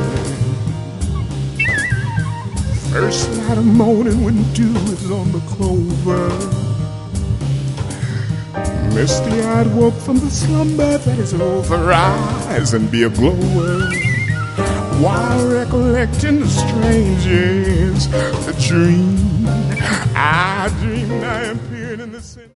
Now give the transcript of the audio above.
First light of morning when dew is on the clover. Misty eyed woke from the slumber that is over. Rise and be a glower, while recollecting the strange years, the dream I dreamed I appeared in the center.